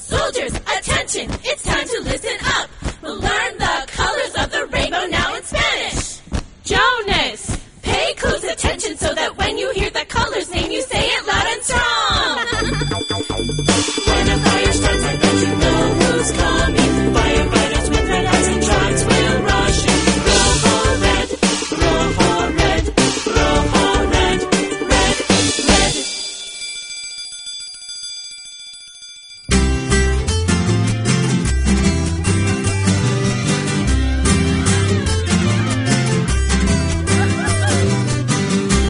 Soldiers, attention, it's time to listen up. We'll learn the colors of the rainbow now in Spanish. Jonas, pay close attention so